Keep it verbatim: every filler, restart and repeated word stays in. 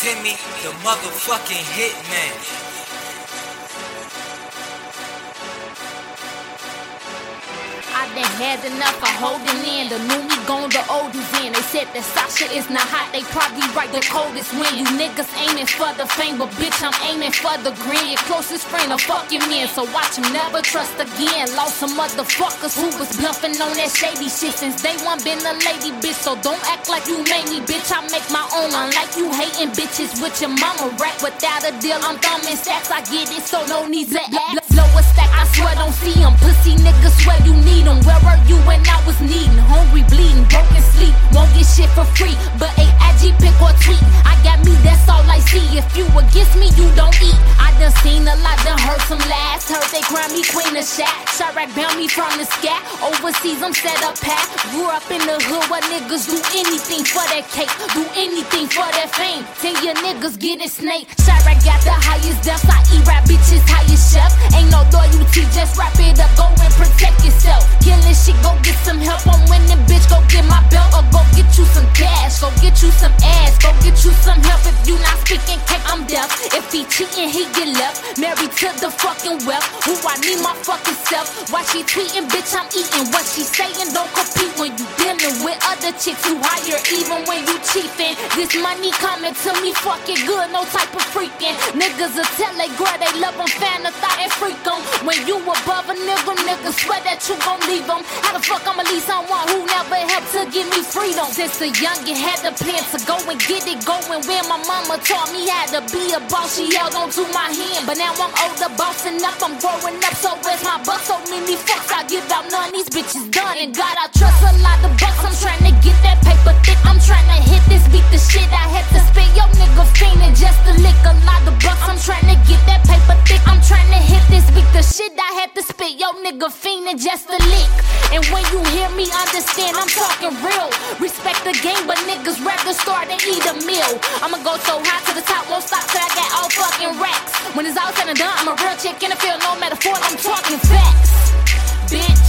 Timmy, the motherfucking hitman. I done had enough of holding in. The new me gone, the oldest in. They said that Sasha is not hot, they probably right the coldest win. You niggas aiming for the fame, but bitch, I'm aiming for the green. Your closest friend a fucking man, so watch him never trust again. Lost some motherfuckers who was bluffing on that shady shit. Since day one been a lady, bitch, so don't act like you made me, bitch. I make my own, unlike you hating bitches with your mama rap. Without a deal, I'm thumbing stacks, I get it, so no need to act. Blow a stack, I swear don't see them. Pussy niggas swear you need them. Where were you when I was needing? Hungry, bleeding, broken sleep. Won't get shit for free, but a I G pick or tweet. I got me, that's all I see. If you against me, you don't eat. I done seen a lot, done heard some laughs. Heard they crown me queen of Shaq. Chirac bound me from the scat. Overseas, I'm set up pat. Grew up in the hood where niggas do anything for that cake. Do anything for that fame. Tell your niggas getting snake. Chirac got the highest depths. I eat rap bitches, highest chef. Ain't no loyalty, just wrap it up. Go and protect yourself. Killing shit, go get some help. I'm winning, bitch, go get my belt. Or go get you some cash. Go get you some ass. Go get you some help. If you not speaking cake, I'm deaf. If he cheating, he get left. Married to the fucking wealth. Who I need my fucking self. Why she tweeting, bitch, I'm eating. What she saying, don't compete when you dealing with other chicks who higher. Even when you cheapin'. This money coming to me, fuck it good, no type of freaking. Niggas will tell they girl they love them, fan of thought and freak them. When you above a nigga, niggas swear that you gon' leave them. How the fuck I'ma leave someone who never helped to give me freedom? Since a youngin' had the plan to go and get it going. When my mama taught me how to be a boss, she held on to my hand. But now I'm older, bossing up, I'm growing up. So where's my buck? So many fucks I give out, none these bitches done. And God, I trust a lot of bucks. I'm trying to get that paper thick. I'm trying to hit this, beat the shit I had to spit. Yo nigga fiendin' just to lick a lot of bucks. I'm trying to get that paper thick. I'm trying to hit this, beat the shit I had to spit. Yo nigga fiendin' just to lick. And when you hear me, understand I'm talking real. Respect the game, but niggas rather start than eat a meal. I'ma go so high to the top, won't stop till I get all fucking racks. When it's all said and done, I'm a real chick in the field, no metaphor, I'm talking facts. Bitch.